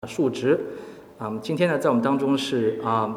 述职。今天呢，在我们当中是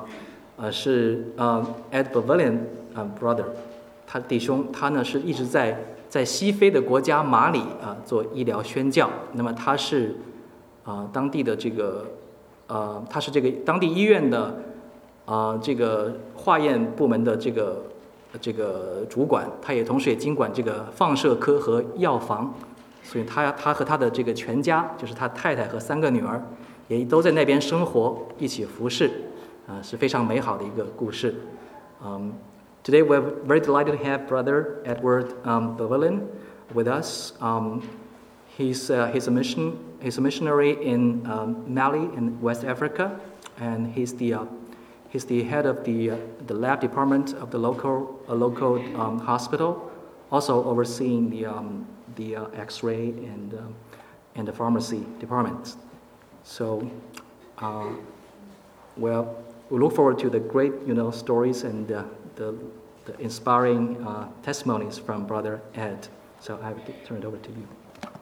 Ed Bavelian brother， 他弟兄，他呢是一直在西非的国家马里做医疗宣教。那么他是当地的他是这个当地医院的这个化验部门的这个主管，他也同时也经管这个放射科和药房，所以他和他的这个全家，就是他太太和3个女儿，也都在那边生活，一起服侍，是非常美好的一个故事。Today we're very delighted to have Brother Edward Bavelian with us. He's a missionary in Mali in West Africa, and he's the head of the lab department of the local hospital, also overseeing the X-ray and the pharmacy departments. So, we look forward to the great, stories and the inspiring testimonies from Brother Ed. So I will turn it over to you.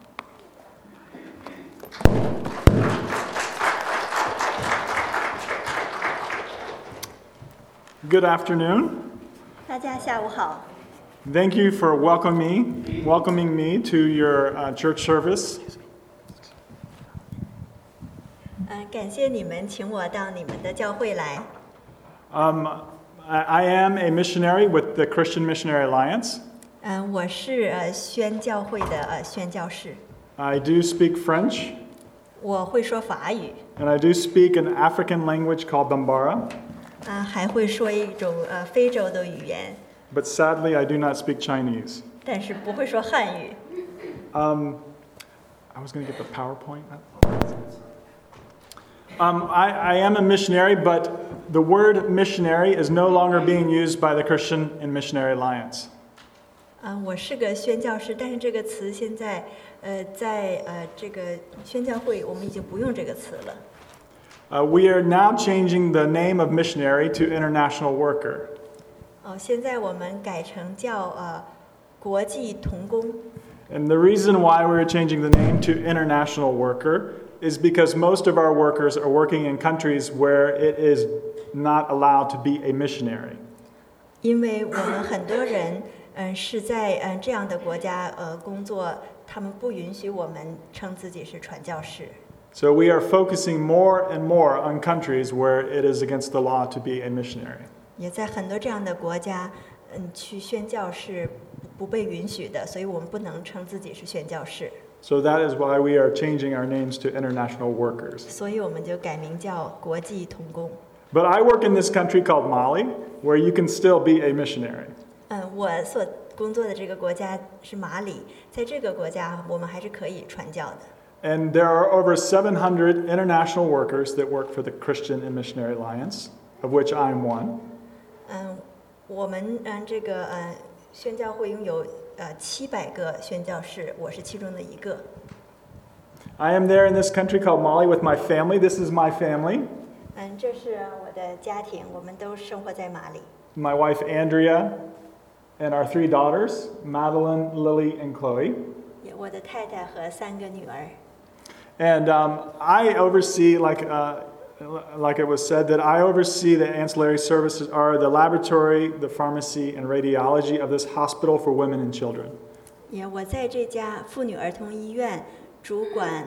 Good afternoon. 大家下午好。 Thank you for welcoming me to your church service. 感谢你们请我到你们的教会来。 I am a missionary with the Christian Missionary Alliance. 我是宣教会的宣教士。 I do speak French. 我会说法语。 And I do speak an African language called Bambara. 还会说一种非洲的语言。 But sadly, I do not speak Chinese. 但是不会说汉语。 I was going to get the PowerPoint. I am a missionary, but the word missionary is no longer being used by the Christian and Missionary Alliance. 我是个宣教士，但是这个词现在在这个宣教会我们已经不用这个词了。 We are now changing the name of missionary to international worker. 现在我们改成叫国际同工。 And the reason why we're changing the name to international worker is because most of our workers are working in countries where it is not allowed to be a missionary. 因为我们很多人是在这样的国家工作，他们不允许我们称自己是传教士。 So we are focusing more and more on countries where it is against the law to be a missionary. 也在很多这样的国家，去宣教是不被允许的，所以我们不能称自己是宣教士。 So that is why we are changing our names to international workers. 所以我们就改名叫国际同工。 But I work in this country called Mali, where you can still be a missionary. 我所工作的这个国家是马里，在这个国家我们还是可以传教的。 And there are over 700 international workers that work for the Christian and Missionary Alliance, of which I'm one. 我们这个宣教会拥有700个宣教士，我是其中的一个。 I am there in this country called Mali with my family. This is my family. 这是我的家庭，我们都生活在马里。 My wife Andrea and our 3 daughters, Madeline, Lily, and Chloe. 我的太太和3个女儿。 And I oversee, like it was said, that I oversee the ancillary services are the laboratory, the pharmacy, and radiology of this hospital for women and children. 我在这家妇女儿童医院主管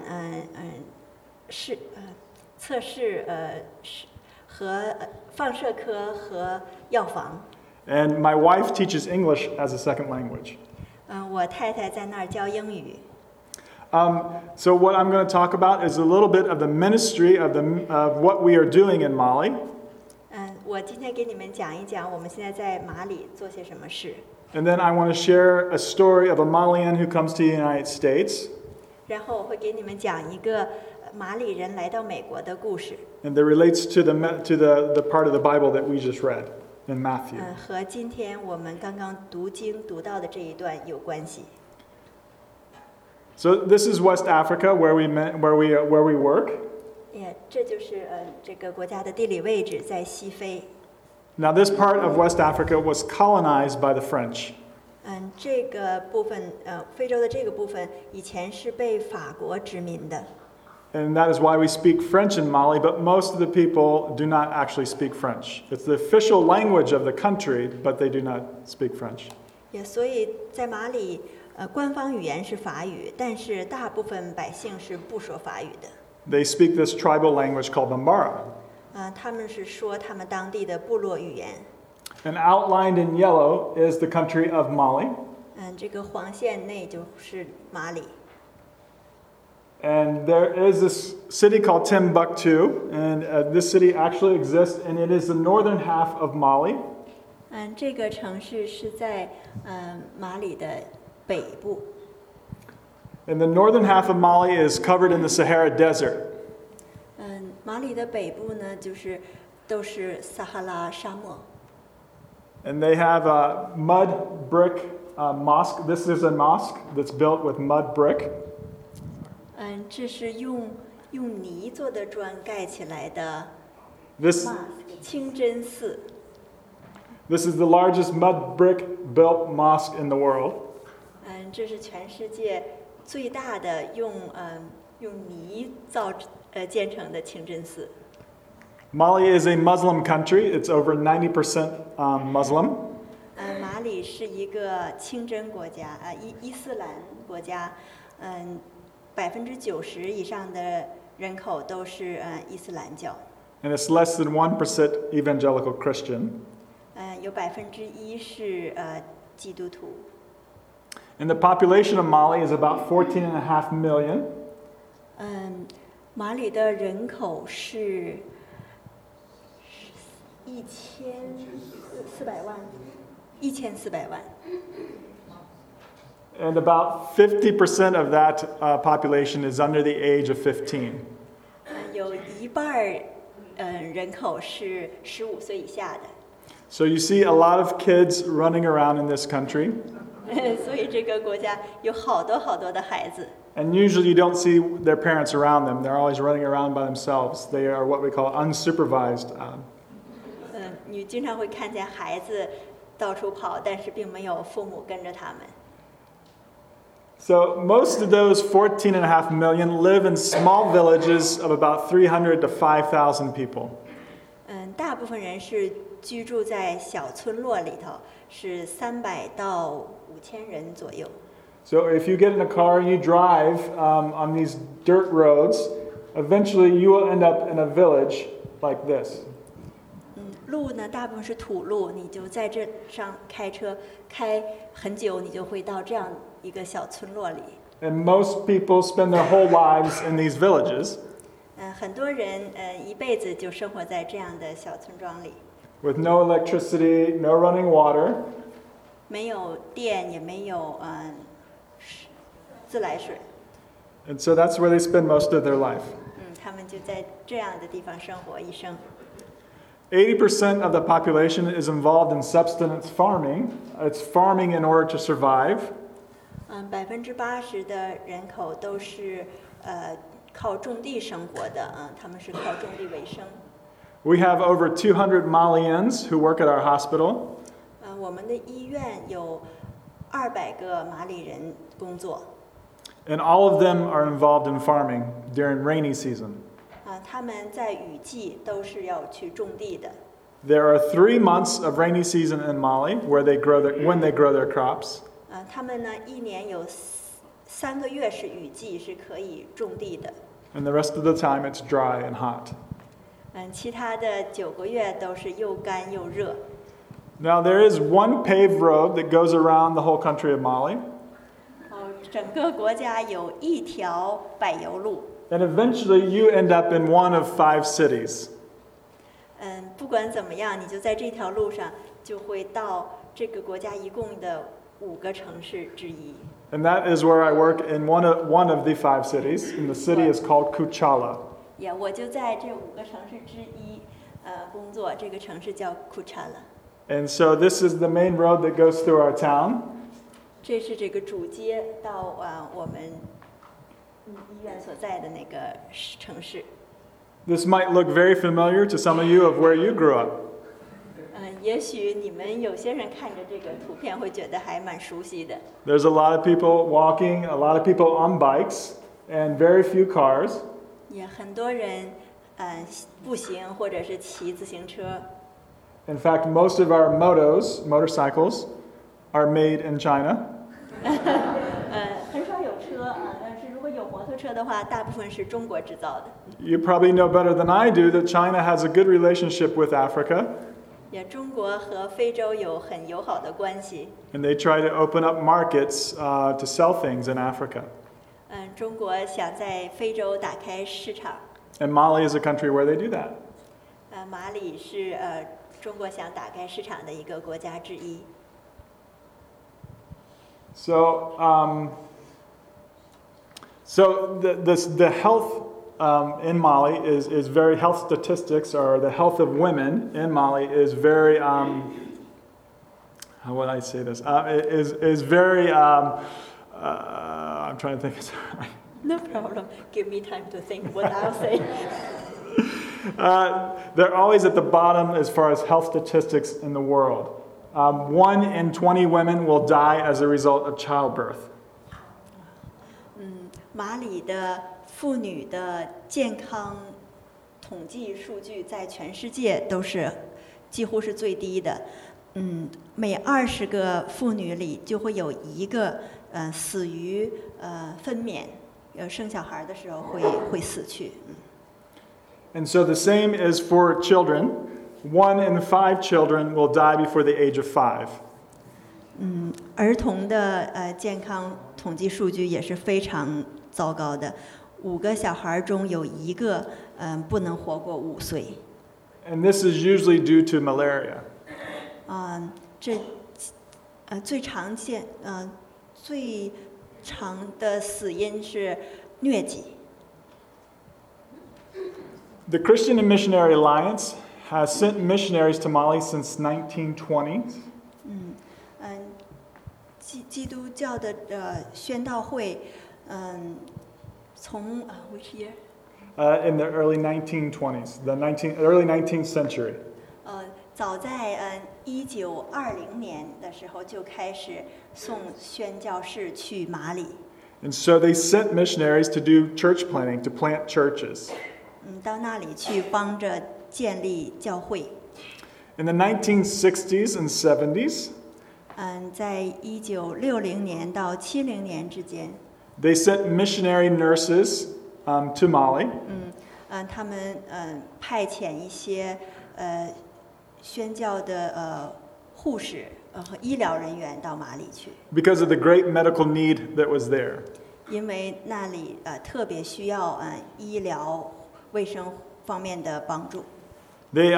测试和放射科和药房。 And my wife teaches English as a second language. 我太太在那儿教英语。 So what I'm going to talk about is a little bit of the ministry of what we are doing in Mali. 我今天给你们讲一讲我们现在在马里做些什么事。 And then I want to share a story of a Malian who comes to the United States. 然后我会给你们讲一个马里人来到美国的故事。 And that relates to the part of the Bible that we just read in Matthew. 和今天我们刚刚读经读到的这一段有关系。 So this is West Africa, where we work. 这就是这个国家的地理位置，在西非。 Now this part of West Africa was colonized by the French. 这个部分非洲的这个部分以前是被法国殖民的。 And that is why we speak French in Mali, but most of the people do not actually speak French. It's the official language of the country, but they do not speak French. 也所以在马里，官方语言是法语，但是大部分百姓是不说法语的。 They speak this tribal language called Bambara. 他们是说他们当地的部落语言。 And outlined in yellow is the country of Mali. 这个黄线内就是马里。 And there is this city called Timbuktu, and this city actually exists, and it is the northern half of Mali. 这个城市是在马里的北部。 And the northern half of Mali is covered in the Sahara Desert. 马里的北部呢，都是撒哈拉沙漠。 And they have a mud brick mosque. This is a mosque that's built with mud brick. 这是用泥做的砖盖起来的 This 清真寺。 This is the largest mud brick built mosque in the world. 这是全世界最大的用泥建成的清真寺。 Mali is a Muslim country. It's over 90% Muslim. 马里是一个清真国家，伊斯兰国家，90%以上的人口都是伊斯兰教。 And it's less than 1% evangelical Christian. 有1%是基督徒。 And the population of Mali is about 14.5 million. 马里的人口是1400万，1400万。 And about 50% of that population is under the age of 15. 有一半人口是15岁以下的。 So you see a lot of kids running around in this country. 所以这个国家有好多的孩子。 And usually you don't see their parents around them. They're always running around by themselves. They are what we call unsupervised. 你经常会看见孩子到处跑，但是并没有父母跟着他们。 So most of those 14.5 million live in small villages of about 300 to 5,000 people. 大部分人是居住在小村落里头，是300到5000人左右。 So if you get in a car and you drive on these dirt roads, eventually you will end up in a village like this. 路呢，大部分是土路，你就在这上开车开很久，你就会到这样一个小村落里。 And most people spend their whole lives in these villages. 很多人一辈子就生活在这样的小村庄里。 With no electricity, no running water. 没有电，也没有自来水。 And so that's where they spend most of their life. 他们就在这样的地方生活一生。 80% of the population is involved in subsistence farming. It's farming in order to survive. 80%的人口都是靠种地生活的，他们是靠种地为生。 We have over 200 Malians who work at our hospital. 我们的医院有200个马里人工作。 And all of them are involved in farming during rainy season. 他们在雨季都是要去种地的。 There are 3 months of rainy season in Mali when they grow their crops. 他们呢，一年有3个月是雨季，是可以种地的。 And the rest of the time it's dry and hot. 其他的9个月都是又干又热。 Now there is one paved road that goes around the whole country of Mali. 整个国家有一条柏油路。 And eventually you end up in one of 5 cities. 不管怎么样，你就在这条路上就会到这个国家一共的5个城市之一。 And that is where I work in one of the 5 cities. And the city is called Kuchala. 我就在这5个城市之一工作，这个城市叫 Kuchala。 And so this is the main road that goes through our town. 这是这个主街到我们医院所在的那个城市。 This might look very familiar to some of you of where you grew up. 也许你们有些人看着这个图片会觉得还蛮熟悉的。 There's a lot of people walking, a lot of people on bikes, and very few cars. 也很多人步行或者是骑自行车。 In fact, most of our motorcycles, are made in China. 很少有车但是如果有摩托车的话，大部分是中国制造的。 You probably know better than I do that China has a good relationship with Africa. 也中国和非洲有很友好的关系。 And they try to open up markets to sell things in Africa. 中国想在非洲打开市场。 And Mali is a country where they do that. 马里是中国想打开市场的一个国家之一。 So the health in Mali is very, health statistics, or the health of women in Mali is very, how would I say this? Is very, I'm trying to think. No problem. Give me time to think what I'll say. They're always at the bottom as far as health statistics in the world. 1 in 20 women will die as a result of childbirth. 马里的妇女的健康统计数据在全世界都是几乎是最低的。每20个妇女里就会有1个死于分娩，生小孩的时候会死去。 And so the same is for children. 1 in 5 children will die before the age of 5. 儿童的健康统计数据也是非常糟糕的，5个小孩中有1个不能活过5岁。 And this is usually due to malaria. 这最常的死因是疟疾。 The Christian and Missionary Alliance has sent missionaries to Mali since 1920. 基督教的宣道会，从which year? In the early 1920s, early 19th century. 早在1920年的时候就开始送宣教士去马里。 And so they sent missionaries to do church planting, to plant churches. 到那里去帮着建立教会。 In the 1960s and 70s, 在1960年到70年之间， they sent missionary nurses to Mali. 他们派遣一些宣教的护士和医疗人员到马里去。 Because of the great medical need that was there. 因为那里特别需要医疗卫生方面的帮助。 They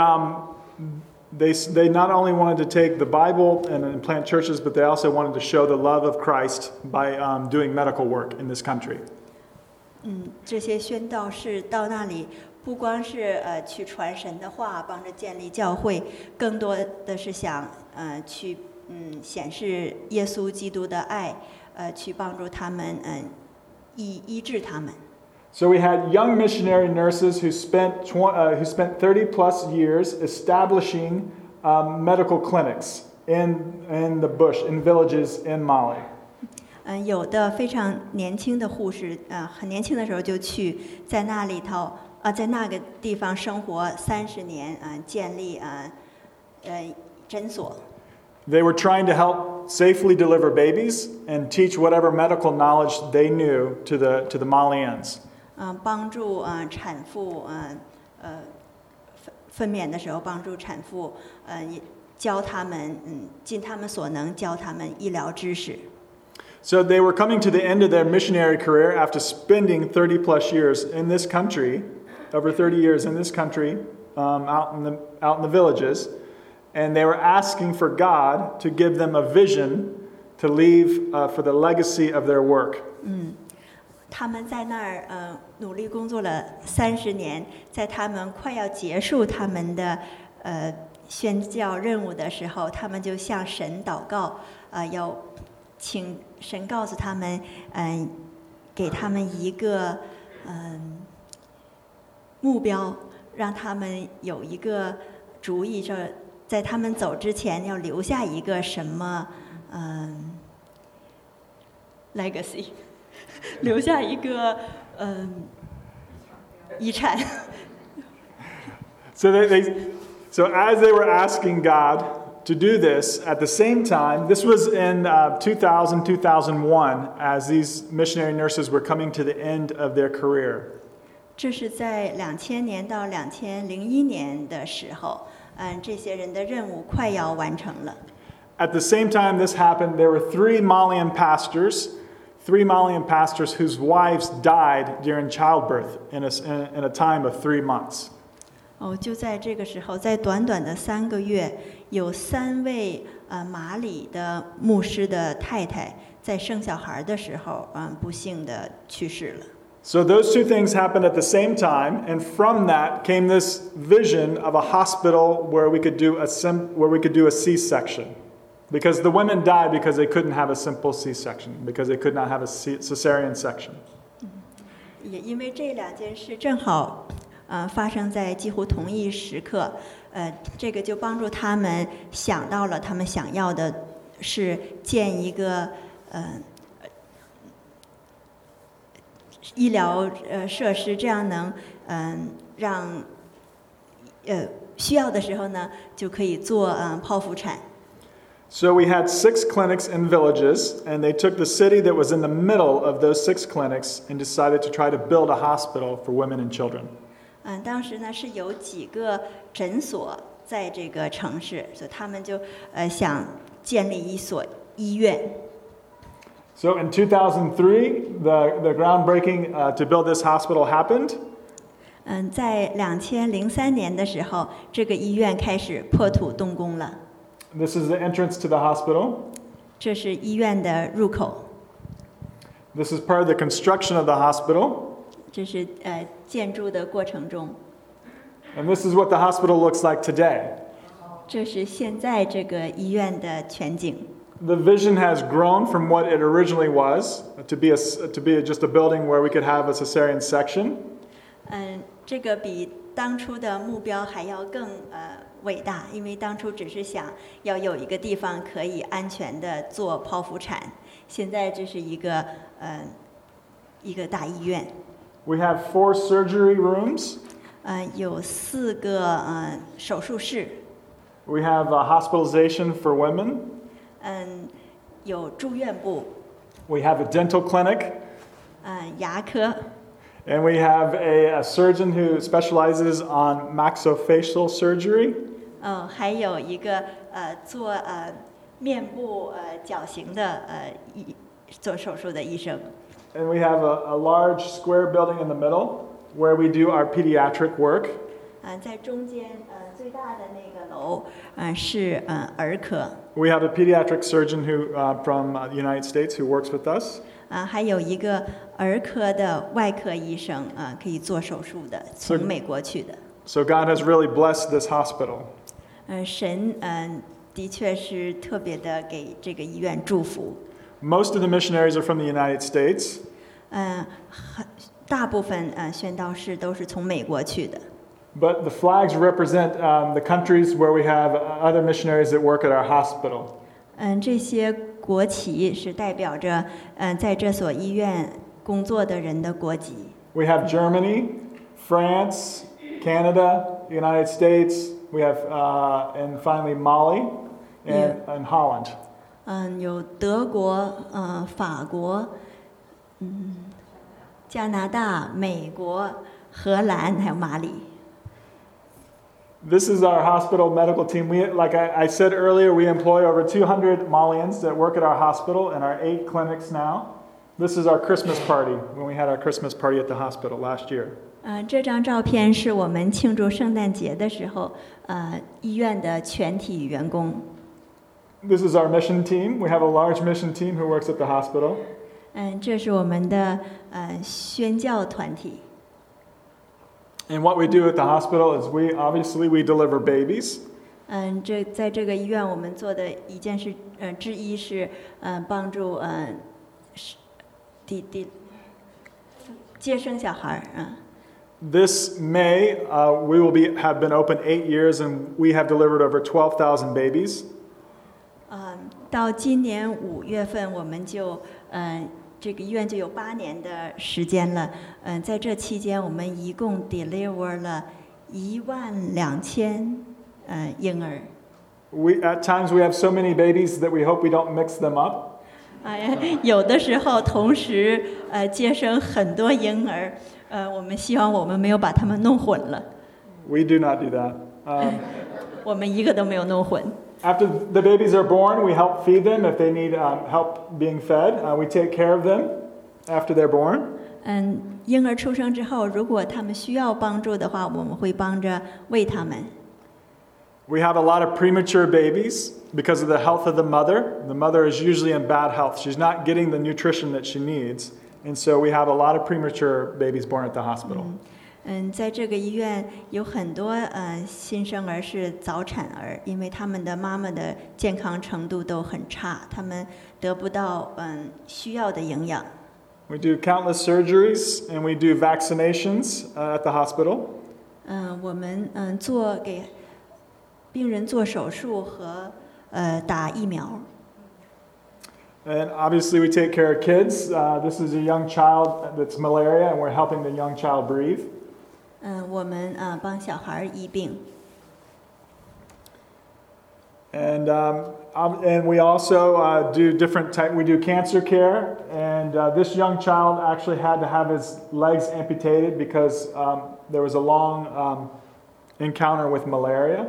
not only wanted to take the Bible and plant churches, but they also wanted to show the love of Christ by doing medical work in this country. 这些宣道士到那里不光是去传神的话，帮着建立教会，更多的是想去显示耶稣基督的爱，去帮助他们医治他们。 So we had young missionary nurses who spent 30 plus years establishing medical clinics in the bush, in villages in Mali. 有的非常年轻的护士，很年轻的时候就去在那里头在那个地方生活30年，建立诊所。 They were trying to help safely deliver babies and teach whatever medical knowledge they knew to the Malians. 帮助产妇分娩的时候帮助产妇教他们尽他们所能教他们医疗知识。 So they were coming to the end of their missionary career after spending 30 plus years in this country, over 30 years in this country, out in the villages, and they were asking for God to give them a vision to leave for the legacy of their work. 他们在那儿努力工作了30年，在他们快要结束他们的宣教任务的时候，他们就向神祷告，要请神告诉他们，给他们一个目标，让他们有一个主意，这在他们走之前要留下一个什么legacy。留下一个遗产。 So so as they were asking God to do this, at the same time, this was in 2000, 2001, as these missionary nurses were coming to the end of their career. 这是在2000年到2001年的时候，这些人的任务快要完成了。 At the same time this happened, there were three Malian pastors whose wives died during childbirth in a time of 3 months. 就在这个时候，在短短的3个月，有3位马里的牧师的太太在生小孩的时候，不幸的去世了。 So those two things happened at the same time, and from that came this vision of a hospital where we could do a C-section. Because the women died because they couldn't have a simple C-section, because they could not have a cesarean section. 也因为这2件事正好发生在几乎同一时刻，这个就帮助他们想到了他们想要的是建一个医疗设施，这样能让需要的时候呢就可以做剖腹产。 So we had 6 clinics in villages, and they took the city that was in the middle of those 6 clinics and decided to try to build a hospital for women and children. 当时呢是有几个诊所在这个城市，所以他们就想建立一所医院。 So in 2003, the groundbreaking to build this hospital happened. 在2003年的时候，这个医院开始破土动工了。 This is the entrance to the hospital. 这是医院的入口。 This is part of the construction of the hospital. 这是建筑的过程中。 And this is what the hospital looks like today. 这是现在这个医院的全景。 The vision has grown from what it originally was to be just a building where we could have a cesarean section. 这个比当初的目标还要更伟大，因为当初只是想要有一个地方可以安全的做剖腹产，现在这是一个大医院。 We have 4 surgery rooms. 有4个手术室。 We have a hospitalization for women. 有住院部。 We have a dental clinic. 牙科。 And we have a surgeon who specializes on maxillofacial surgery. 还有一个做面部矫形的做手术的医生。 And we have a large square building in the middle where we do our pediatric work. 在中间最大的那个楼是儿科。 We have a pediatric surgeon from the United States who works with us. 还有一个儿科的外科医生可以做手术的，从美国去的。 So God has really blessed this hospital. 神的确是特别的给这个医院祝福。 Most of the missionaries are from the United States. 大部分宣道士都是从美国去的。 But the flags represent the countries where we have other missionaries that work at our hospital. 这些国旗是代表着在这所医院工作的人的国籍。 We have Germany, France, Canada, the United States. We have and finally Mali and Holland. 有德国、法国、加拿大、美国、荷兰，还有马里。 This is our hospital medical team. Like I said earlier, we employ over 200 Malians that work at our hospital and our 8 clinics now. This is our Christmas party when we had our Christmas party at the hospital last year. 这张照片是我们庆祝圣诞节的时候，医院的全体员工。 This is our mission team. We have a large mission team who works at the hospital. 这是我们的宣教团体。 And what we do at the hospital is we deliver babies. 在这个医院我们做的一件事之一是帮助接生小孩。 This May, we will have been open 8 years, and we have delivered over 12,000 babies. 到今年5月份，我们就这个医院就有8年的时间了。在这期间，我们一共 deliver 了12000婴儿。 At times we have so many babies that we hope we don't mix them up. 有的时候同时接生很多婴儿，我们希望我们没有把他们弄混了。 We do not do that. 我们一个都没有弄混。 After the babies are born, we help feed them if they need help being fed. We take care of them after they're born. 婴儿出生之后，如果他们需要帮助的话，我们会帮着喂他们。 We have a lot of premature babies because of the health of the mother. The mother is usually in bad health. She's not getting the nutrition that she needs. And so we have a lot of premature babies born at the hospital. 在这个医院有很多新生儿是早产儿，因为他们的妈妈的健康程度都很差，他们得不到需要的营养。 We do countless surgeries and we do vaccinations at the hospital. 我们给病人做手术和打疫苗。 And obviously we take care of kids. This is a young child that's malaria and we're helping the young child breathe. 我们帮小孩医病。 And we also do different type. We do cancer care, and this young child actually had to have his legs amputated because there was a long encounter with malaria.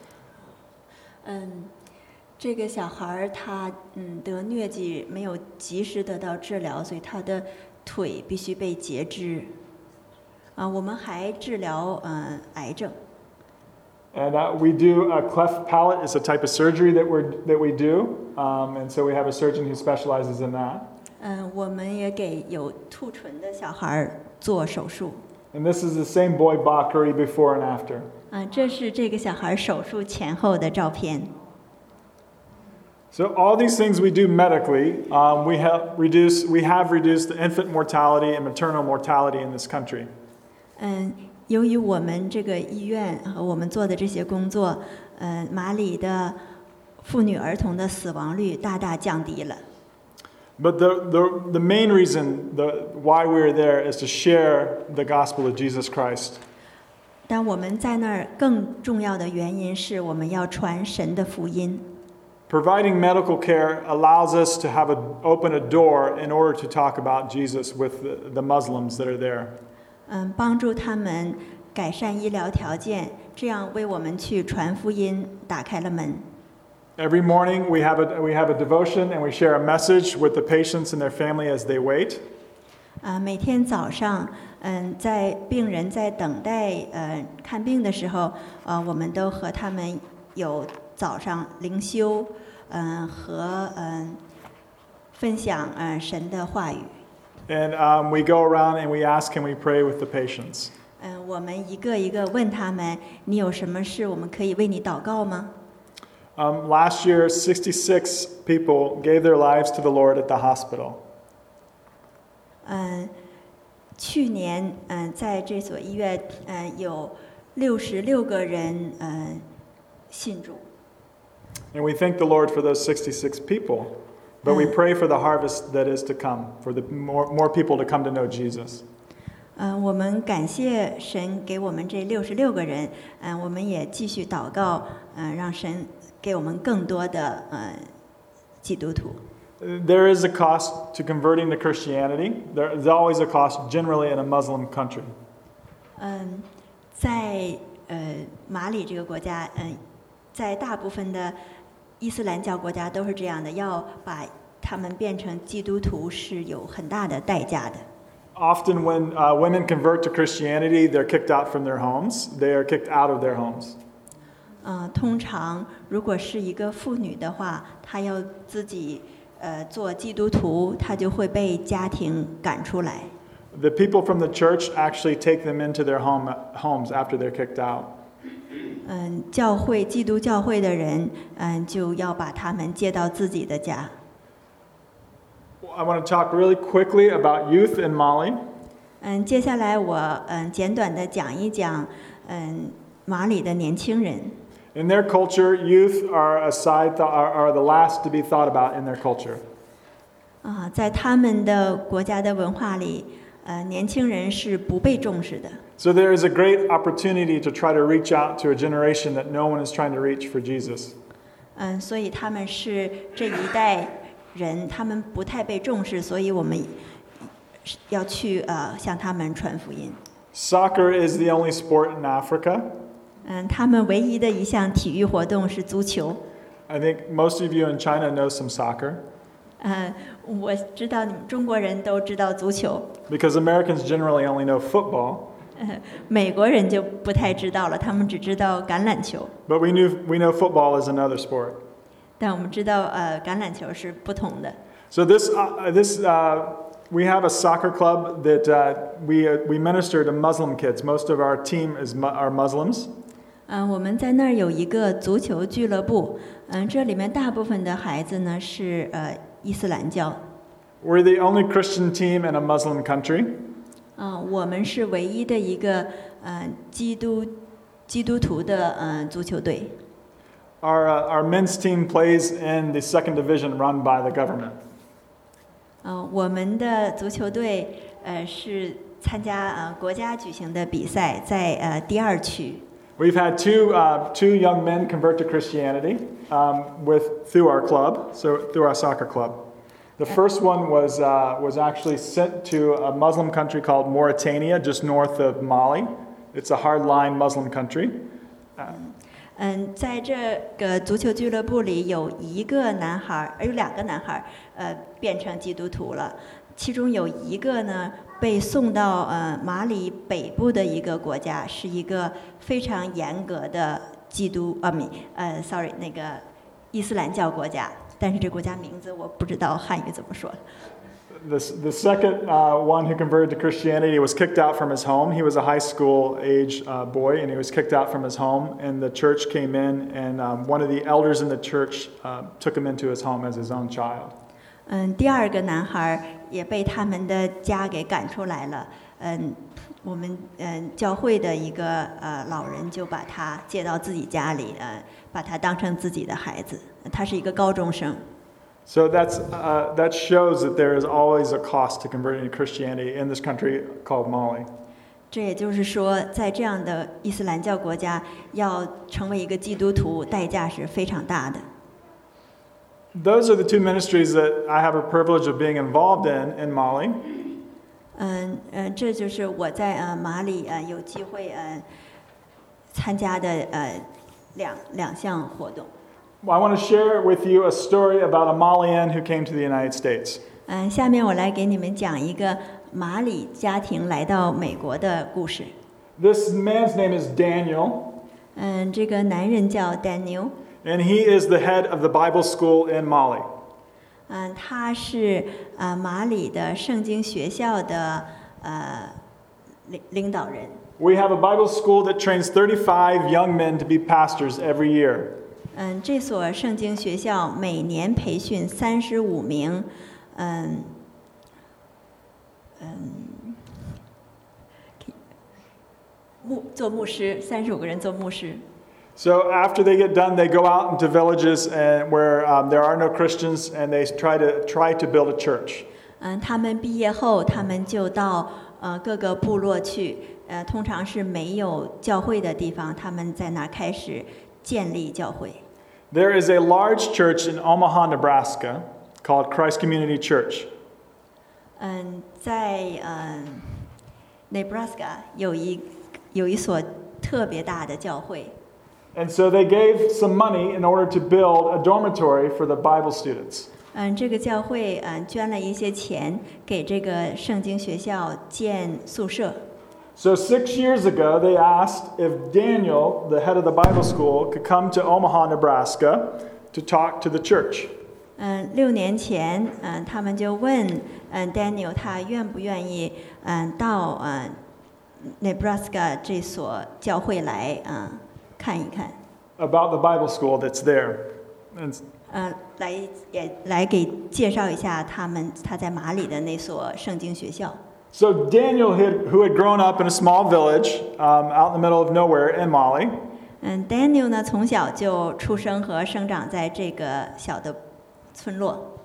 这个小孩他得疟疾，没有及时得到治疗，所以他的腿必须被截肢。我们还治疗癌症。 And we do a cleft palate is a type of surgery that we do, and so we have a surgeon who specializes in that. 我们也给有兔唇的小孩做手术。 And this is the same boy Bakari before and after. 这是这个小孩手术前后的照片。 So all these things we do medically, we have reduced the infant mortality and maternal mortality in this country. 由于我们这个医院和我们做的这些工作，马里的妇女儿童的死亡率大大降低了。 But the main reason why we're there is to share the gospel of Jesus Christ. 但我们在那儿更重要的原因是我们要传神的福音。 Providing medical care allows us to open a door in order to talk about Jesus with the Muslims that are there. 帮助他们改善医疗条件，这样为我们去传福音打开了门。 Every morning we have a devotion and we share a message with the patients and their family as they wait. 每天早上，在病人在等待看病的时候，我们都和他们有早上灵修，和分享神的话语。 And we go around and we ask and we pray with the patients. 我们一个一个问他们，你有什么事我们可以为你祷告吗 ？Last year, 66 people gave their lives to the Lord at the hospital. 去年在这所医院有66个人信主。 And we thank the Lord for those 66 people, but we pray for the harvest that is to come, for the more people to come to know Jesus. 我们感谢神给我们这66个人，我们也继续祷告，让神给我们更多的基督徒。 There is a cost to converting to Christianity. There is always a cost, generally in a Muslim country. 在马里这个国家，在大部分的伊斯兰教国家都是这样的，要把他们变成基督徒是有很大的代价的。 Often when women convert to Christianity, they're kicked out from their homes. They are kicked out of their homes. 通常如果是一个妇女的话，她要自己做基督徒，她就会被家庭赶出来。 The people from the church actually take them into their homes after they're kicked out. 教会基督教会的人，就要把他们接到自己的家。 I want to talk really quickly about youth in Mali. 接下来我简短的讲一讲马里的年轻人。 In their culture, youth are the last to be thought about in their culture. 在他们的国家的文化里，年轻人是不被重视的。 So there is a great opportunity to try to reach out to a generation that no one is trying to reach for Jesus. 所以他们是这一代人，他们不太被重视，所以我们要去向他们传福音。 Soccer is the only sport in Africa. 他们唯一的一项体育活动是足球。 I think most of you in China know some soccer. 我知道你们中国人都知道足球。 Because Americans generally only know football. 美国人就不太知道了，他们只知道橄榄球。 But we know football is another sport. 但我们知道橄榄球是不同的。 So we have a soccer club that we minister to Muslim kids. Most of our team are Muslims. 我们在那儿有一个足球俱乐部，这里面大部分的孩子呢是伊斯兰教。 We're the only Christian team in a Muslim country. 我们是唯一的一个基督徒的足球队。 Our men's team plays in the second division run by the government. 我们的足球队是参加国家举行的比赛，在第2区。 We've had two young men convert to Christianity through our club, so through our soccer club. The first one was actually sent to a Muslim country called Mauritania, just north of Mali. It's a hardline Muslim country. 在这个足球俱乐部里，有2个男孩，变成基督徒了。其中有一个呢，被送到马里北部的一个国家，是一个非常严格的伊斯兰教国家。但是这国家名字我不知道汉语怎么说。 The second one who converted to Christianity was kicked out from his home. He was a high school age boy, and he was kicked out from his home. And the church came in, and one of the elders in the church took him into his home as his own child. 第2个男孩也被他们的家给赶出来了。我们教会的一个老人就把他接到自己家里，把他当成自己的孩子。他是一个高中生。 So that shows that there is always a cost to converting to Christianity in this country called Mali. 这也就是说，在这样的伊斯兰教国家，要成为一个基督徒，代价是非常大的。 Those are the two ministries that I have a privilege of being involved in Mali. 这就是我在马里有机会参加的两项活动。 I want to share with you a story about a Malian who came to the United States. 下面我来给你们讲一个马里家庭来到美国的故事。 This man's name is Daniel. 这个男人叫 Daniel. And he is the head of the Bible school in Mali. 他是马里的圣经学校的领导人。 We have a Bible school that trains 35 young men to be pastors every year. 这所圣经学校每年培训35名做牧师，35个人做牧师。 So after they get done, they go out into villages where there are no Christians, and they try to build a church. 他们毕业后，他们就到各个部落去，通常是没有教会的地方，他们在那开始建立教会。 There is a large church in Omaha, Nebraska, called Christ Community Church. 在Nebraska 有一所特别大的教会。 And so they gave some money in order to build a dormitory for the Bible students. 这个教会捐了一些钱给这个圣经学校建宿舍。 So 6 years ago, they asked if Daniel, the head of the Bible school, could come to Omaha, Nebraska, to talk to the church. 6年前，他们就问Daniel 他愿不愿意到Nebraska 这所教会来看一看。 About the Bible school that's there. 来给介绍一下他在马里的那所圣经学校。 So Daniel, who had grown up in a small village out in the middle of nowhere in Mali. Daniel 呢从小就出生和生长在这个小的村落。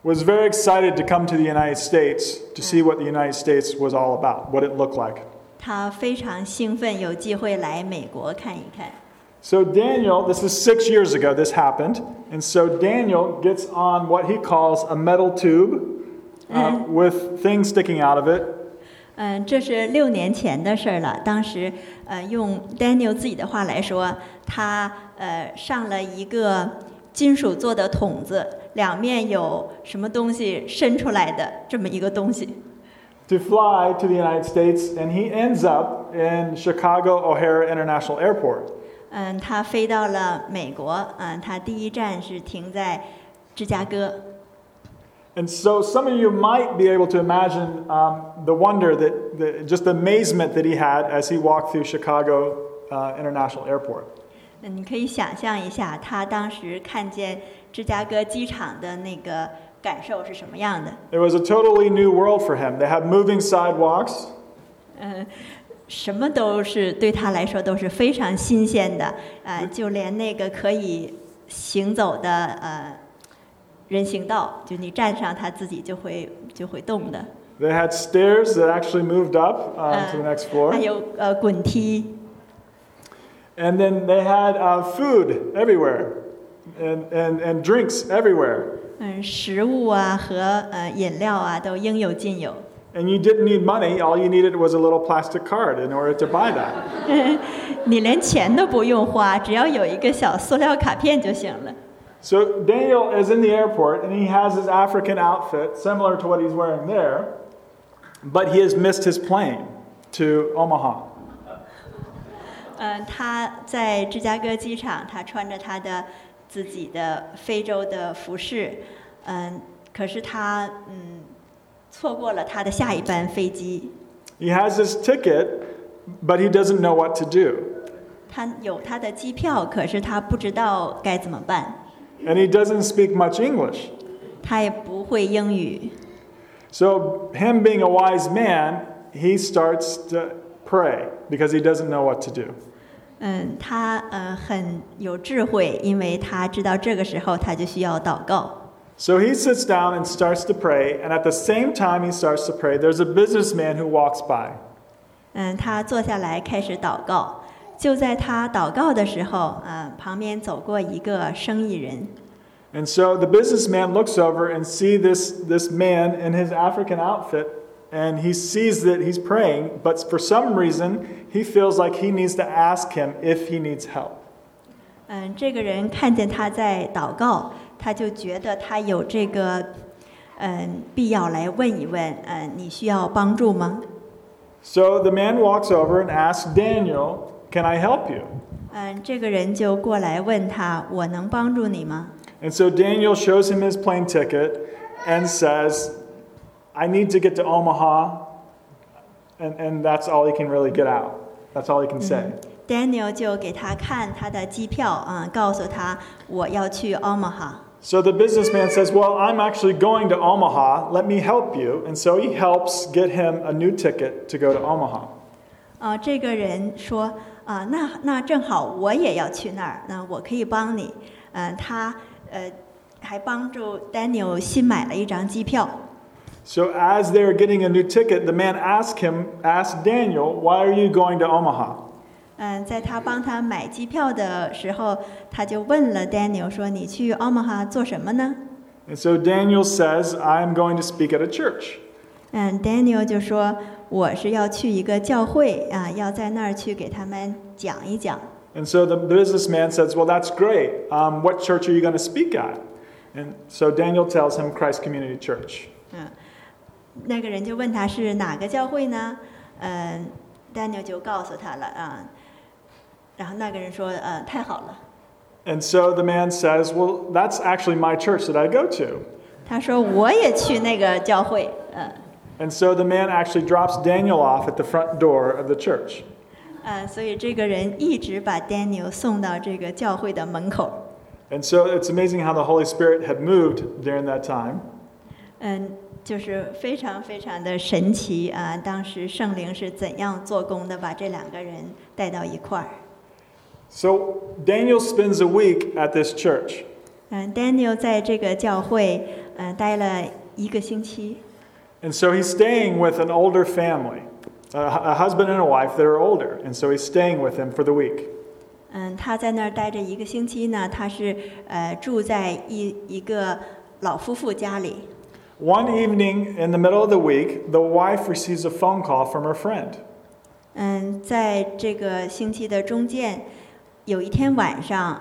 was very excited to come to the United States to see what the United States was all about, what it looked like. 他非常兴奋，有机会来美国看一看。 So Daniel, this is 6 years ago this happened, and so Daniel gets on what he calls a metal tube with things sticking out of it. 这是6年前的事儿了。当时，用 Daniel 自己的话来说，他上了一个金属做的筒子，两面有什么东西伸出来的这么一个东西。 To fly to the United States, and he ends up in Chicago O'Hare International Airport. 他飞到了美国，他第一站是停在芝加哥。 And so some of you might be able to imagine the wonder just the amazement that he had as he walked through Chicago International Airport. 你可以想象一下，他当时看见芝加哥机场的那个感受是什么样的。 It was a totally new world for him. They had moving sidewalks. 什么都是对他来说都是非常新鲜的，就连那个可以行走的人行道，就你站上它自己就会动的。 They had stairs that actually moved up to the next floor. 还有滚梯。 And then they had food everywhere, and drinks everywhere. 食物啊和饮料啊都应有尽有。 And you didn't need money. All you needed was a little plastic card in order to buy that. 你连钱都不用花，只要有一个小塑料卡片就行了。 So Daniel is in the airport, and he has his African outfit, similar to what he's wearing there, but he has missed his plane to Omaha. 他在芝加哥机场，他穿着他的自己的非洲的服饰，可是他错过了他的下一班飞机。 He has his ticket, but he doesn't know what to do. 他有他的机票，可是他不知道该怎么办。 And he doesn't speak much English. 他也不会英语。 So him being a wise man, he starts to pray because he doesn't know what to do. 他很有智慧，因为他知道这个时候他就需要祷告。 So he sits down and starts to pray, and at the same time he starts to pray, there's a businessman who walks by. 他坐下来开始祷告。就在他祷告的时候，旁边走过一个生意人。 And so the businessman looks over and sees this man in his African outfit, and he sees that he's praying, but for some reason he feels like he needs to ask him if he needs help. 这个人看见他在祷告，他就觉得他有这个必要来问一问，你需要帮助吗？ So the man walks over and asks Daniel, "Can I help you?" 这个人就过来问他，我能帮助你吗？ And so Daniel shows him his plane ticket and says, "I need to get to Omaha," and that's all he can really get out. That's all he can say. Daniel 就给他看他的机票，告诉他我要去 Omaha。 So the businessman says, "Well, I'm actually going to Omaha. Let me help you." And so he helps get him a new ticket to go to Omaha. 这个人说，那正好我也要去那儿，那我可以帮你。他还帮助 Daniel 新买了一张机票。 So as they were getting a new ticket, the man asked Daniel, "Why are you going to Omaha?" 在他帮他买机票的时候，他就问了 Daniel 说：“你去 Omaha 做什么呢？” And so Daniel says, "I am going to speak at a church." Daniel 就说：“我是要去一个教会要在那儿去给他们讲一讲。” And so the businessman says, "Well, that's great. What church are you going to speak at?" And so Daniel tells him Christ Community Church. 那个人就问他是哪个教会呢？Daniel 就告诉他了然后那个人说太好了。 And so the man says, "Well, that's actually my church that I go to." 他说我也去那个教会 And so the man actually drops Daniel off at the front door of the church. 所以这个人一直把 Daniel 送到这个教会的门口。 And so it's amazing how the Holy Spirit had moved during that time. 就是非常非常的神奇当时圣灵是怎样做工的，把这两个人带到一块儿。 So Daniel spends a week at this church. Daniel 在这个教会待了1个星期。 And so he's staying with an older family, a husband and a wife that are older. And so he's staying with them for the week. 他在那儿待着1个星期呢，他是住在一个老夫妇家里。 One evening in the middle of the week, the wife receives a phone call from her friend. 在这个星期的中间，有一天晚上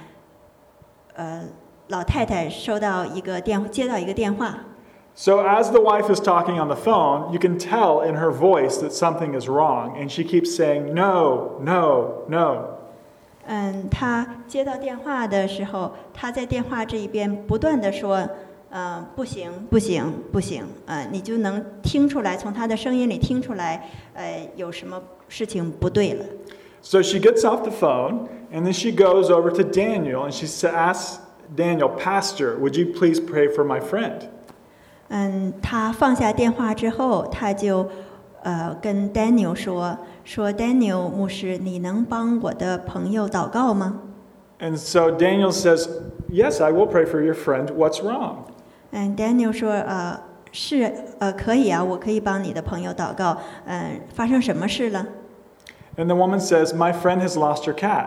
老太太接到一个电话。 So as the wife is talking on the phone, you can tell in her voice that something is wrong, and she keeps saying, "No, no, no." 她接到电话的时候，她在电话这一边不断地说，不行，不行，不行，你就能听出来，从她的声音里听出来，有什么事情不对了。 So she gets off the phone, and then she goes over to Daniel, and she asks Daniel, "Pastor, would you please pray for my friend?" 他放下电话之后，他就跟 Daniel 说 Daniel 牧师，你能帮我的朋友祷告吗？ And so Daniel says, "Yes, I will pray for your friend. What's wrong?" Daniel 说是可以啊，我可以帮你的朋友祷告。发生什么事了？ And the woman says, "My friend has lost her cat."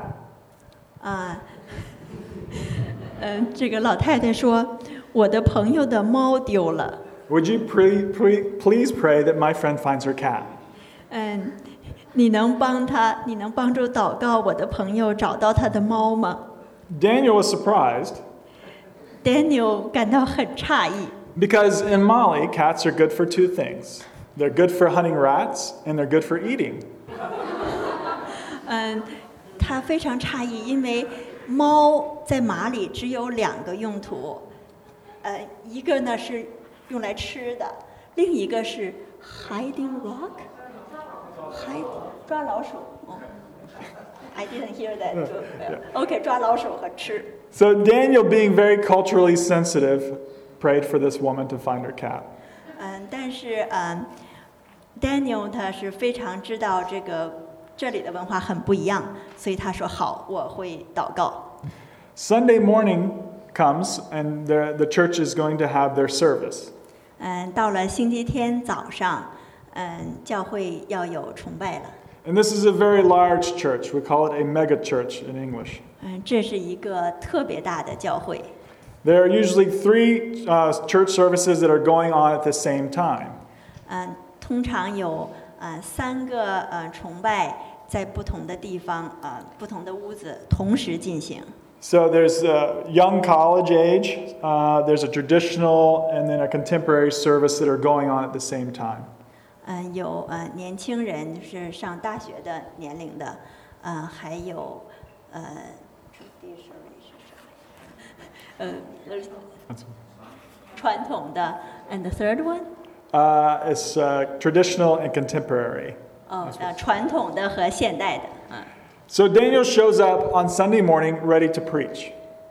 这个老太太说，我的朋友的猫丢了。 Would you please pray that my friend finds her cat? 你能帮助祷告我的朋友找到他的猫吗？ Daniel was surprised Daniel 感到很诧异， because in Mali, cats are good for 2 things. They're good for hunting rats, and they're good for eating. 他非常诧异，因为猫在马里只有2个用途，一个呢是用来吃的，另一个是 hiding rock， 抓老鼠。I didn't hear that. 抓老鼠和吃。 So Daniel, being very culturally sensitive, prayed for this woman to find her cat. 但是Daniel 他是非常知道这里的文化很不一样，所以他说好，我会祷告。 Sunday morning comes, and the church is going to have their service. 到了星期天早上，教会要有崇拜了。 And this is a very large church. We call it a mega church in English. 这是一个特别大的教会。 There are usually 3 church services that are going on at the same time. 通常有3个崇拜在不同的地方，不同的屋子同时进行。 So there's a young college age, there's a traditional, and then a contemporary service that are going on at the same time. 有年轻人是上大学的年龄的，还有传统的 ，and the third one? It's traditional and contemporary. 传统的和现代的。 So Daniel shows up on Sunday morning ready to preach.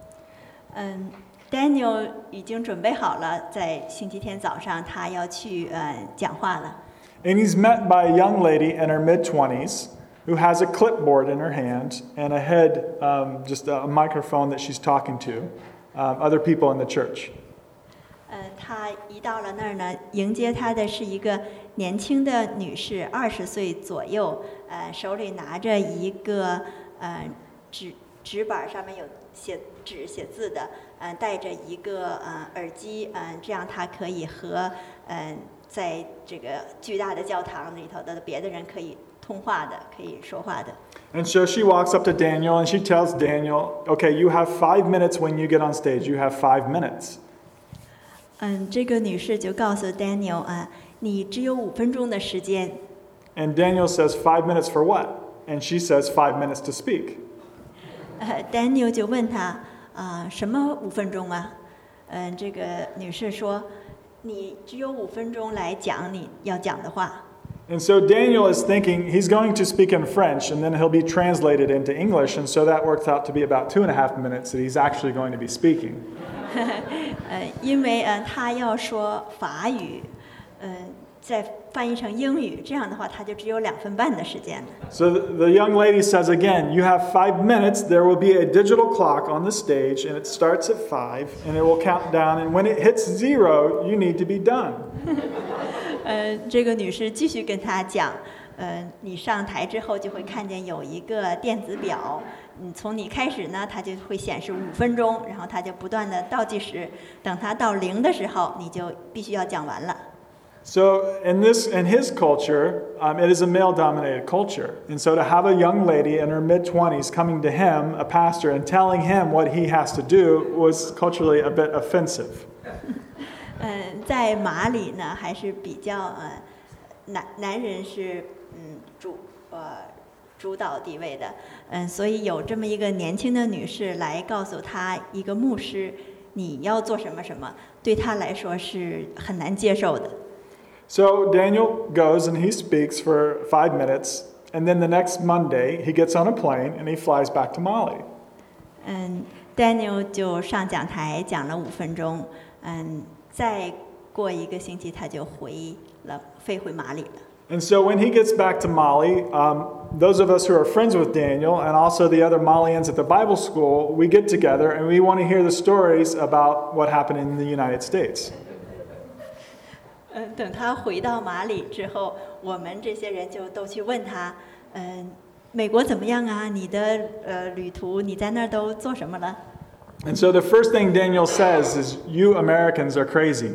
Daniel 已经准备好了，在星期天早上他要去讲话了。 And he's met by a young lady in her mid-20s who has a clipboard in her hand and ahead just a microphone that she's talking to other people in the church. 他一到了那儿呢，迎接他的是一个年轻的女士，20岁左右，手里拿着一个纸板，上面有写字的，戴着一个耳机，这样他可以和在这个巨大的教堂里头的别的人可以通话的，可以说话的。 And so she walks up to Daniel and she tells Daniel, "Okay, you have 5 minutes when you get on stage. You have 5 minutes." 这个女士就告诉 Daniel 你只有5分钟的时间。 And Daniel says, "5 minutes for what?" And she says, "5 minutes to speak." Daniel 就问他什么5分钟啊？这个女士说，你只有5分钟来讲你要讲的话。 And so Daniel is thinking he's going to speak in French and then he'll be translated into English, and so that works out to be about 2.5 minutes that he's actually going to be speaking. 因为他要说法语， 再翻译成英语，这样的话他就只有2分半的时间了。 So the young lady says again, you have 5 minutes. There will be a digital clock on the stage, and it starts at 5, and it will count down. And when it hits 0, you need to be done. 这个女士继续跟他讲，你上台之后就会看见有一个电子表，从你开始呢，它就会显示5分钟，然后它就不断的倒计时，等它到0的时候，你就必须要讲完了。 So in his culture, it is a male-dominated culture. And so to have a young lady in her mid-20s coming to him, a pastor, and telling him what he has to do was culturally a bit offensive. 在马里呢，还是比较男人是主导地位的，所以有这么一个年轻的女士来告诉他一个牧师，你要做什么什么，对他来说是很难接受的。 So Daniel goes and he speaks for 5 minutes, and then the next Monday he gets on a plane and he flies back to Mali. Daniel 就上讲台讲了5分钟，再过1个星期他就飞回马里了。 And so when he gets back to Mali, those of us who are friends with Daniel and also the other Malians at the Bible school, we get together and we want to hear the stories about what happened in the United States. 等他回到马里之后，我们这些人就都去问他，美国怎么样啊？你的旅途，你在那儿都做什么了？ And so the first thing Daniel says is, "You Americans are crazy."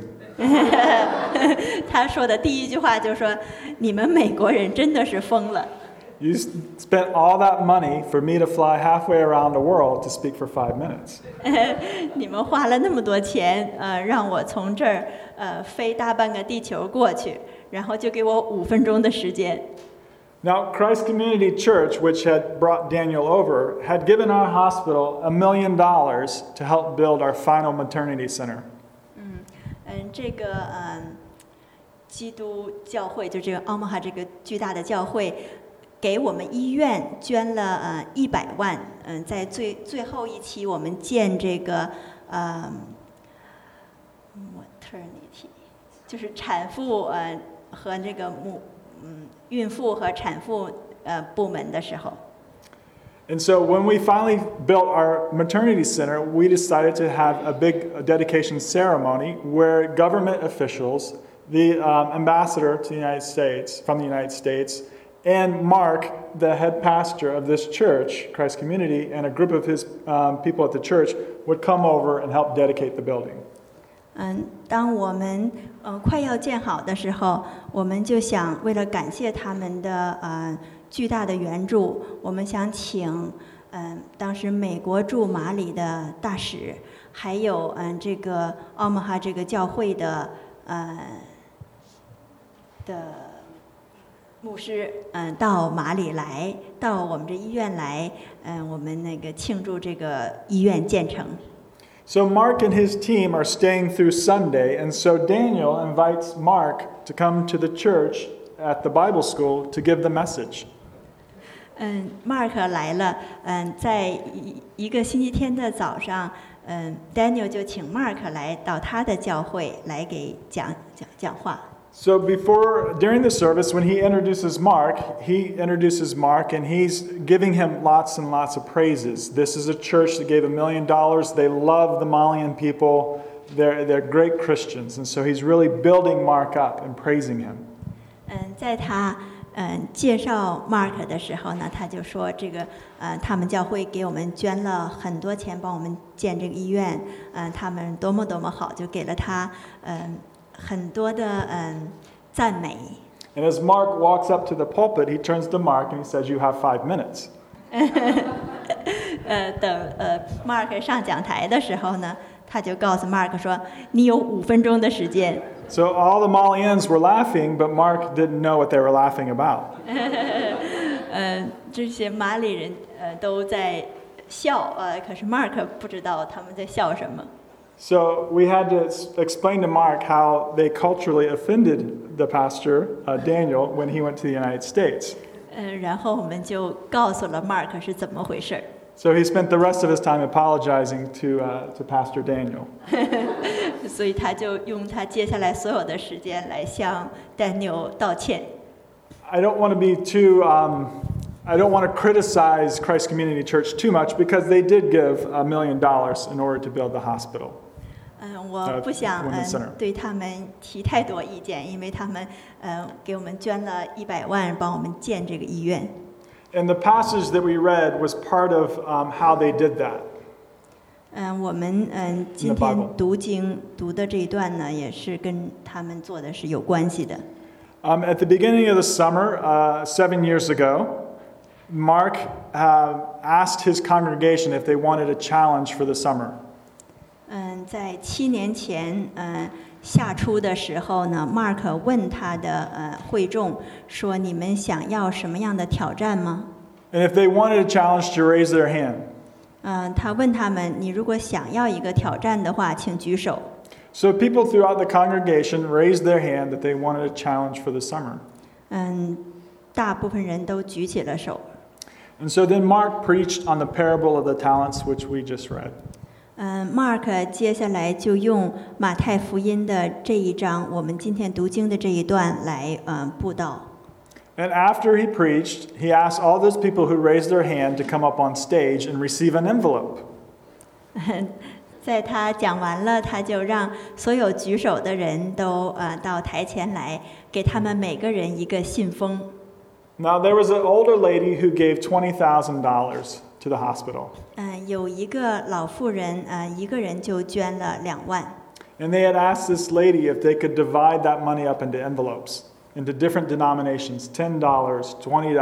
他说的第一句话就说：“你们美国人真的是疯了。” You spent all that money for me to fly halfway around the world to speak for 5 minutes. 你们花了那么多钱，让我从这儿飞大半个地球过去，然后就给我5分钟的时间。 Now, Christ Community Church, which had brought Daniel over, had given our hospital $1 million to help build our final maternity center. 这个基督教会就这个奥马哈这个巨大的教会，给我们医院捐了100万。在最后一期我们建这个maternity， 就是产妇和这个孕妇和产妇部门的时候。 And so when we finally built our maternity center, we decided to have a big dedication ceremony where government officials, the ambassador to the United States, from the United States, and Mark, the head pastor of this church, Christ Community, and a group of his people at the church would come over and help dedicate the building. 当我们快要建好的时候，我们就想为了感谢他们的巨大的援助，我们想请当时美国驻马里的大使，还有这个奥马哈这个教会的牧师到马里来，到我们这医院来，我们那个庆祝这个医院建成。 So Mark and his team are staying through Sunday, and so Daniel invites Mark to come to the church at the Bible school to give the message. Mark 来了，在一个星期天的早上，Daniel 就请 Mark 来到他的教会来给讲话。 So during the service, when he introduces Mark, and he's giving him lots and lots of praises. This is a church that gave $1 million. They love the Malian people. They're great Christians. And so he's really building Mark up and praising him. 在他介绍 Mark 的时候呢，他就说这个他们教会给我们捐了很多钱，帮我们建这个医院，他们多么多么好，就给了他很多的赞美。 And as Mark walks up to the pulpit, he turns to Mark and he says, "You have 5 minutes." 等Mark 上讲台的时候呢，他就告诉 Mark 说：“你有5分钟的时间。” So all the Malians were laughing, but Mark didn't know what they were laughing about. 这些马里人都在笑，可是 Mark 不知道他们在笑什么。 So we had to explain to Mark how they culturally offended the pastor, Daniel, when he went to the United States. 然后我们就告诉了 Mark 是怎么回事。 So he spent the rest of his time apologizing to Pastor Daniel. 所以他就用他接下来所有的时间来向 Daniel 道歉。 I don't want to be too, I don't want to criticize Christ Community Church too much because they did give $1 million in order to build the hospital. 我不想 Women's Center. 对他们提太多意见，因为他们给我们捐了100万，帮我们建这个医院。 And the passage that we read was part of how they did that. 我们今天读经读的这一段呢，也是跟他们做的是有关系的。 At the beginning of the summer, 7 years ago, Mark asked his congregation if they wanted a challenge for the summer. 在7年前，夏初的时候呢 ，Mark 问他的会众说：“你们想要什么样的挑战吗？” And if they wanted a challenge, to raise their hand. 他问他们：“你如果想要一个挑战的话，请举手。” So people throughout the congregation raised their hand that they wanted a challenge for the summer. 大部分人都举起了手。 And so then Mark preached on the parable of the talents, which we just read. Mark 接下来就用马太福音的这一章，我们今天读经的这一段来布道。 And after he preached, he asked all those people who raised their hand to come up on stage and receive an envelope. 在他讲完了，他就让所有举手的人都到台前来，给他们每个人一个信封。 Now there was an older lady who gave $20,000 to the hospital. 有一个老妇人，一个人就捐了2万。 And they had asked this lady if they could divide that money up into envelopes, into different denominations, $10, $20,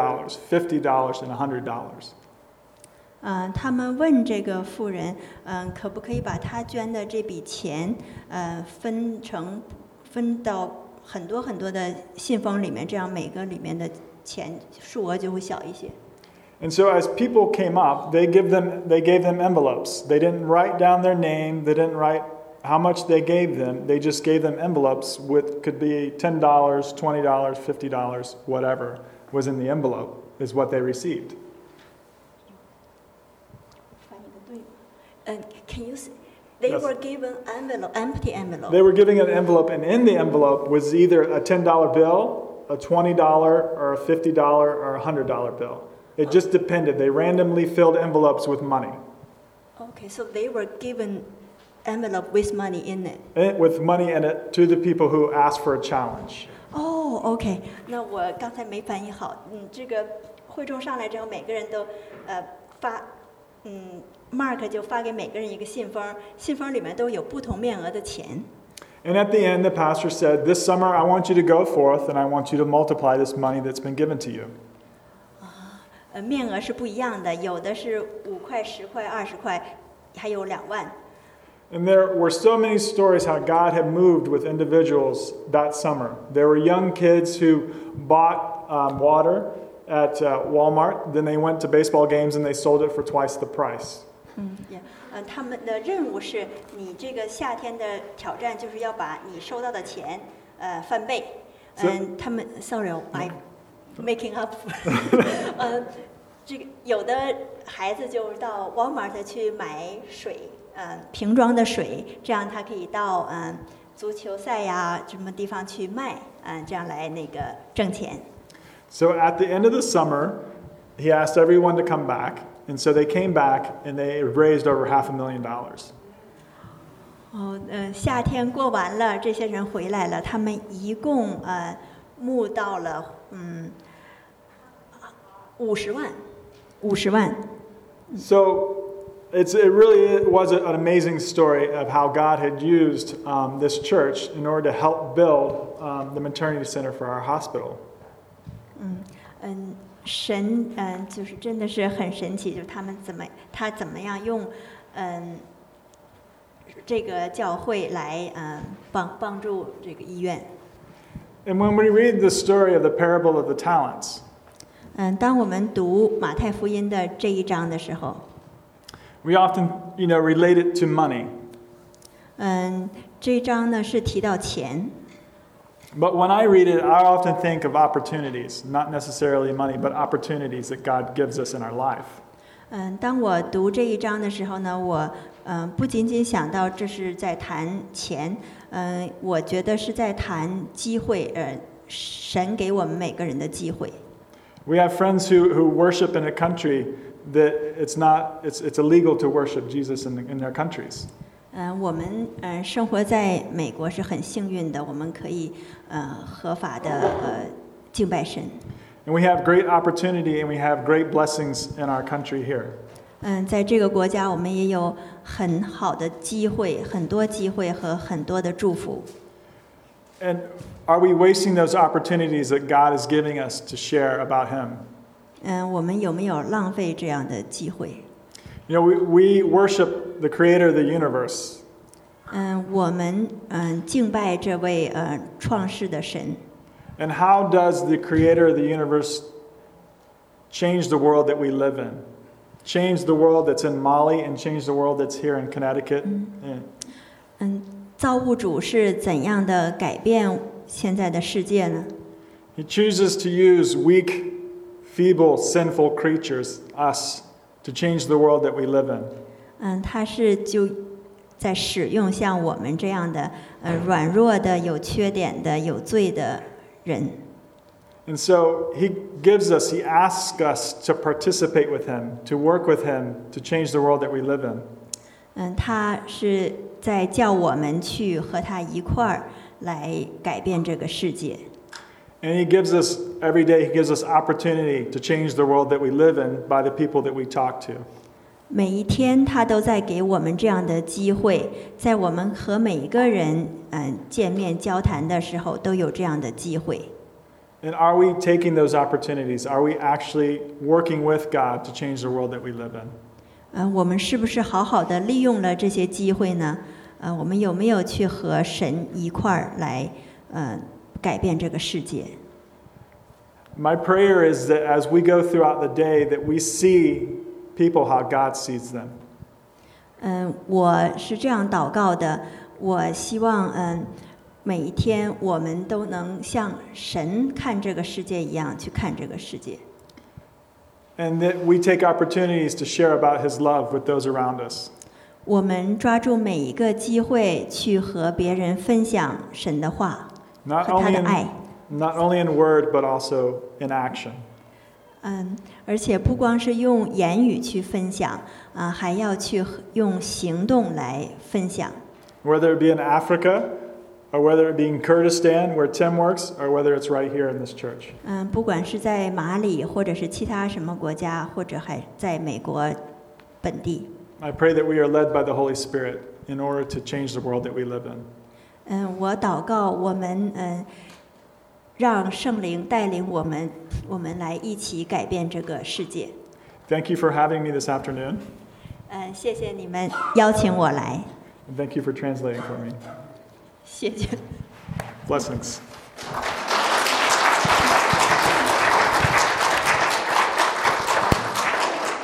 $50, and $100. 他们问这个妇人，可不可以把她捐的这笔钱，分到很多很多的信封里面，这样每个里面的钱数额就会小一些。 And so as people came up, they gave them envelopes. They didn't write down their name. They didn't write how much they gave them. They just gave them envelopes with could be $10, $20, $50, whatever was in the envelope is what they received. Can you say they Yes. were given empty envelope? They were giving an envelope, and in the envelope was either a $10 bill, a $20, or a $50, or a $100 bill. It just depended. They randomly filled envelopes with money. Okay, so they were given envelope with money in it. With money in it to the people who asked for a challenge. OK， 那我刚才没翻译好。这个会众上来之后，每个人都发，Mark 就发给每个人一个信封，信封里面都有不同面额的钱。 And at the end, the pastor said, "This summer, I want you to go forth, and I want you to multiply this money that's been given to you." 面额是不一样的，有的是5块、10块、20块，还有2万。 And there were so many stories how God had moved with individuals that summer. There were young kids who bought water at Walmart. Then they went to baseball games and they sold it for twice the price. 他们的任务是你这个夏天的挑战，就是要把你收到的钱翻倍。他们 sorry I making up 这个有的孩子就到 Walmart 去买水，瓶装的水，这样他可以到足球赛呀什么地方去卖，这样来那个挣钱。 So at the end of the summer, he asked everyone to come back, and so they came back and they raised over $500,000. 夏天过完了，这些人回来了，他们一共募到了50万。 So it really was an amazing story of how God had used this church in order to help build the maternity center for our hospital. 神就是真的是很神奇，就是他怎么样用这个教会来帮助这个医院。 And when we read the story of the parable of the talents, 当我们读马太福音的这一章的时候， we often, relate it to money. 这一章呢是提到钱。 But when I read it, I often think of opportunities, not necessarily money, but opportunities that God gives us in our life. 当我读这一章的时候呢，我不仅仅想到这是在谈钱，我觉得是在谈机会，神给我们每个人的机会。 We have friends who worship in a country that it's illegal to worship Jesus in their countries. 我们生活在美国是很幸运的，我们可以合法的敬拜神。 And we have great opportunity and we have great blessings in our country here. 在这个国家，我们也有很好的机会，很多机会和很多的祝福。 And are we wasting those opportunities that God is giving us to share about Him? 我们有没有浪费这样的机会？ You know, we worship the Creator of the universe. 我们敬拜这位创世的神。 And how does the Creator of the universe change the world that we live in? Change the world that's in Mali and change the world that's here in Connecticut? 造物主是怎样的改变现在的世界呢？ He chooses to use weak, feeble, sinful creatures, us, to change the world that we live in. 他是就在使用像我们这样的软弱的、有缺点的、有罪的人。 And so he asks us to participate with him, to work with him, to change the world that we live in. 他是在叫我们去和他一块儿来改变这个世界。 And he gives us, every day, he gives us opportunity to change the world that we live in by the people that we talk to. 每一天他都在给我们这样的机会，在我们和每一个人见面交谈的时候都有这样的机会。 And are we taking those opportunities? Are we actually working with God to change the world that we live in? 我们是不是好好的利用了这些机会呢？我们有没有去和神一块儿来改变这个世界？ My prayer is that as we go throughout the day, that we see people how God sees them. 我是这样祷告的，我希望每一天我们都能像神看这个世界一样去看这个世界。 And that we take opportunities to share about His love with those around us. 我们抓住每一个机会去和别人分享神的话和 Not 他 only 的爱。 not only in word, but also in action. 而且不光是用言语去分享，还要去用行动来分享。 Whether it be in Africa, or whether it be in Kurdistan, where Tim works, or whether it's right here in this church. 不管是在马里，或者是其他什么国家，或者还在美国本地。 I pray that we are led by the Holy Spirit in order to change the world that we live in. 我祷告我们让圣灵带领我们来一起改变这个世界。 Thank you for having me this afternoon. 谢谢你们邀请我来， And thank you for translating for me. 谢谢。 Blessings.